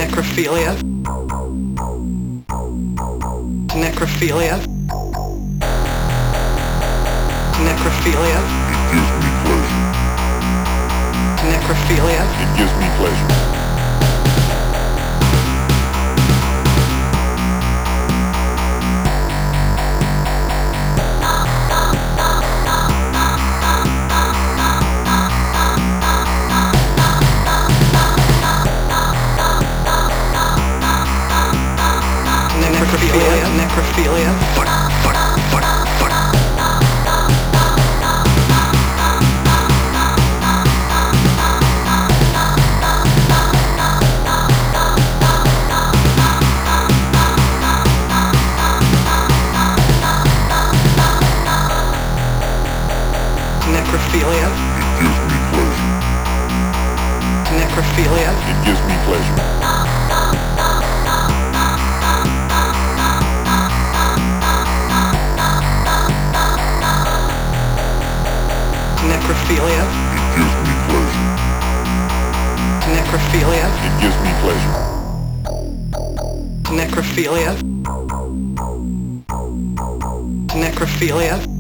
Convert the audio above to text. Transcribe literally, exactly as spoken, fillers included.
necrophilia, necrophilia, necrophilia, necrophilia. It gives me pleasure. Necrophilia, necrophilia. Fuck, fuck, fuck, fuck. Necrophilia. Necrophilia. It gives me pleasure. Necrophilia. Necrophilia. It gives me pleasure. Necrophilia. Necrophilia.